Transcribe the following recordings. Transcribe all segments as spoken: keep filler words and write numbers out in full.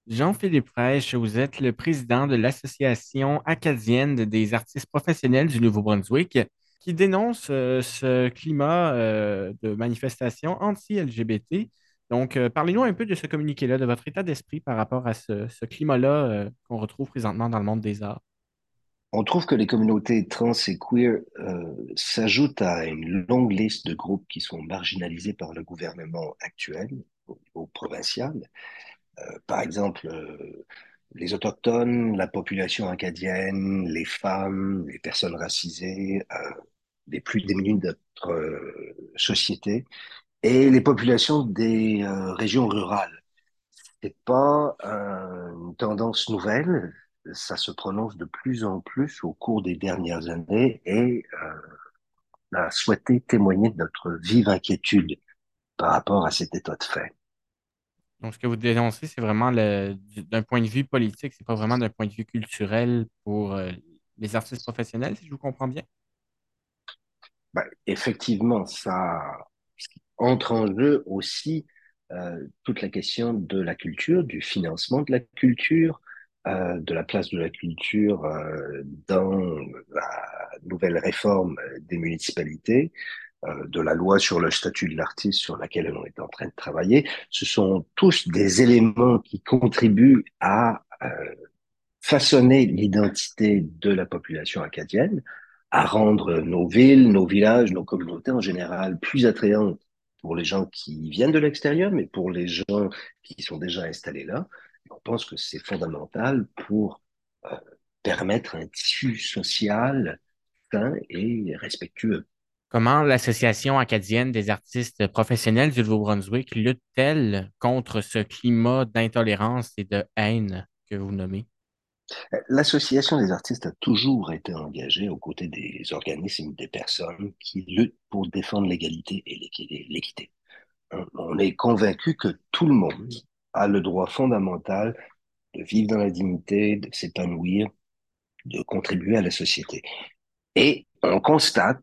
Jean-Philippe Reich, vous êtes le président de l'Association acadienne des artistes professionnels du Nouveau-Brunswick qui dénonce euh, ce climat euh, de manifestation anti-L G B T. Donc, euh, parlez-nous un peu de ce communiqué-là, de votre état d'esprit par rapport à ce, ce climat-là euh, qu'on retrouve présentement dans le monde des arts. On trouve que les communautés trans et queer euh, s'ajoutent à une longue liste de groupes qui sont marginalisés par le gouvernement actuel au niveau provincial. Euh, par exemple, euh, les Autochtones, la population acadienne, les femmes, les personnes racisées, euh, les plus démunies de notre euh, société, et les populations des euh, régions rurales. C'est pas euh, une tendance nouvelle, ça se prononce de plus en plus au cours des dernières années et euh, on a souhaité témoigner de notre vive inquiétude par rapport à cet état de fait. Donc, ce que vous dénoncez, c'est vraiment le- du- d'un point de vue politique, c'est pas vraiment d'un point de vue culturel pour euh, les artistes professionnels, si je vous comprends bien. Ben, effectivement, ça entre en jeu aussi euh, toute la question de la culture, du financement de la culture, euh, de la place de la culture euh, dans la nouvelle réforme des municipalités, euh, de la loi sur le statut de l'artiste sur laquelle on est en train de travailler. Ce sont tous des éléments qui contribuent à euh, façonner l'identité de la population acadienne, à rendre nos villes, nos villages, nos communautés en général plus attrayantes pour les gens qui viennent de l'extérieur, mais pour les gens qui sont déjà installés là. On pense que c'est fondamental pour euh, permettre un tissu social sain et respectueux. Comment l'Association acadienne des artistes professionnels du Nouveau-Brunswick lutte-t-elle contre ce climat d'intolérance et de haine que vous nommez? L'Association des artistes a toujours été engagée aux côtés des organismes, des personnes qui luttent pour défendre l'égalité et l'équi- l'équité. On on est convaincu que tout le monde a le droit fondamental de vivre dans la dignité, de s'épanouir, de contribuer à la société. Et on constate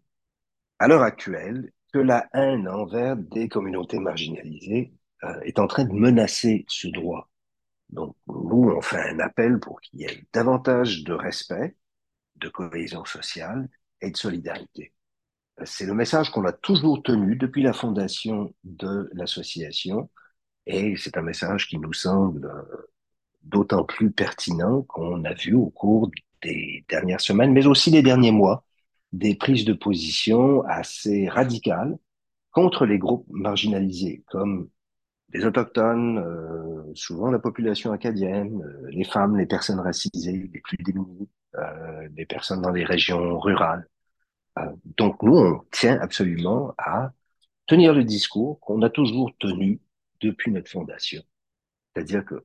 à l'heure actuelle que la haine envers des communautés marginalisées euh, est en train de menacer ce droit. Donc, nous, on fait un appel pour qu'il y ait davantage de respect, de cohésion sociale et de solidarité. C'est le message qu'on a toujours tenu depuis la fondation de l'association et c'est un message qui nous semble d'autant plus pertinent qu'on a vu au cours des dernières semaines, mais aussi des derniers mois, des prises de position assez radicales contre les groupes marginalisés, comme les autochtones, euh, souvent la population acadienne, euh, les femmes, les personnes racisées, les plus démunies, euh, les personnes dans les régions rurales. Euh, donc nous, on tient absolument à tenir le discours qu'on a toujours tenu depuis notre fondation. C'est-à-dire que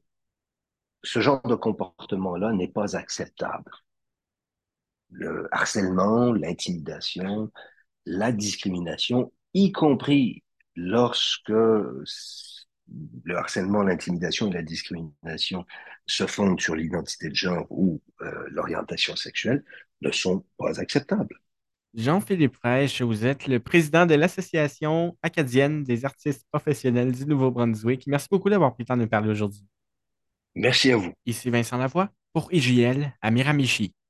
ce genre de comportement-là n'est pas acceptable. Le harcèlement, l'intimidation, la discrimination, y compris lorsque le harcèlement, l'intimidation et la discrimination se fondent sur l'identité de genre ou euh, l'orientation sexuelle, ne sont pas acceptables. Jean-Philippe Reich, vous êtes le président de l'Association acadienne des artistes professionnels du Nouveau-Brunswick. Merci beaucoup d'avoir pris le temps de nous parler aujourd'hui. Merci à vous. Ici Vincent Lavoie pour I J L à Miramichi.